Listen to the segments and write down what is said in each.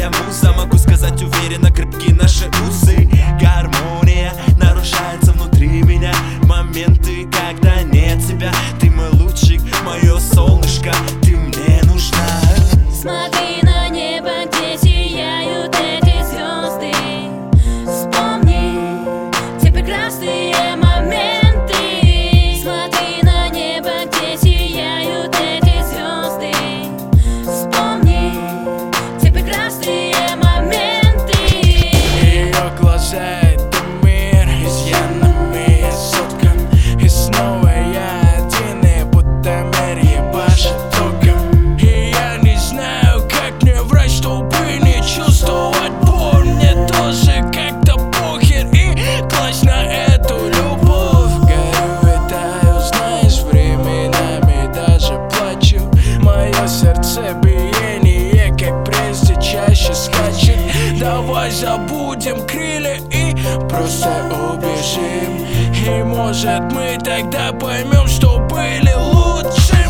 твоя муза. Могу сказать уверенно, крепки наши узы. Гармония нарушается внутри меня. Моменты, когда нет тебя. Ты мой лучик, мое солнышко, ты мне нужна. Смотри на небо, где сияют эти звезды. Вспомни те прекрасные моменты. Смотри на небо, где сияют эти звезды. Вспомни те прекрасные моменты. Ее глаза — это мир изъянами, я соткан. И снова я один, и будто мир ебашит током. И я не знаю, как мне врать, чтобы не чувствовать боль. Мне тоже как-то похер и класть на эту любовь. Горю и таю, знаешь, временами даже плачу. Мое сердце биение, как прежде, чаще скачет. Давай забудем крылья и просто убежим. И может мы тогда поймем, что были лучшими.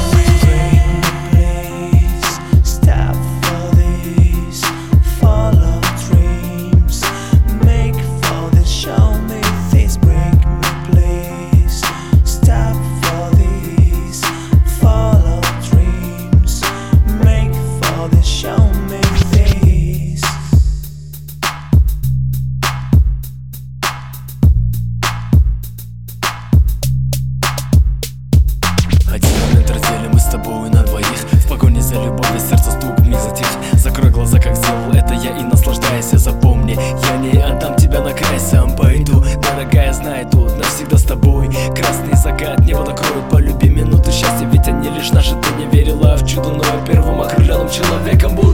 Один момент разделим мы с тобой на двоих. В погоне за любовью сердце стук не затих. Закрой глаза, как сделал это я, и наслаждайся. Запомни, я не отдам тебя на край, сам пойду. Дорогая, знай, тут навсегда с тобой. Красный закат небо накроет, полюби минуту счастья. Ведь они лишь наши, ты не верила в чудо, но я первым окрыленным человеком буду.